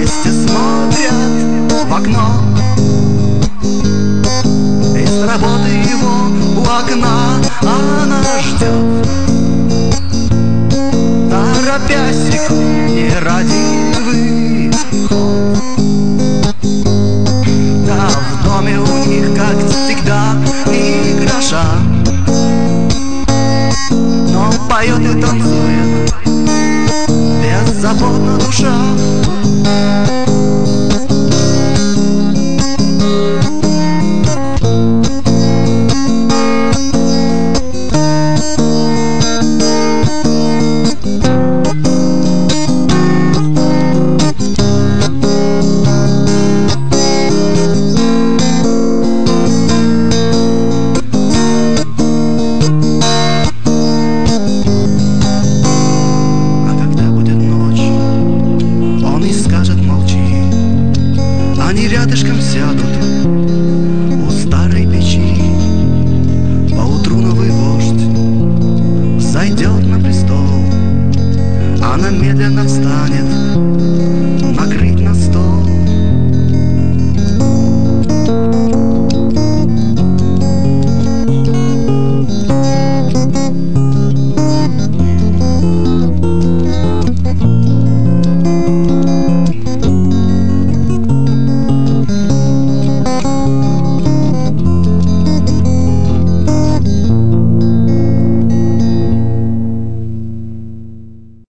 вместе смотрят в окно. Из работы его у окна она ждет, торопясь секунде ради выход. Да, в доме у них, как всегда, ни гроша, но поет и танцует беззаботно душа. Они рядышком сядут у старой печи. Поутру новый вождь зайдет на престол. Она медленно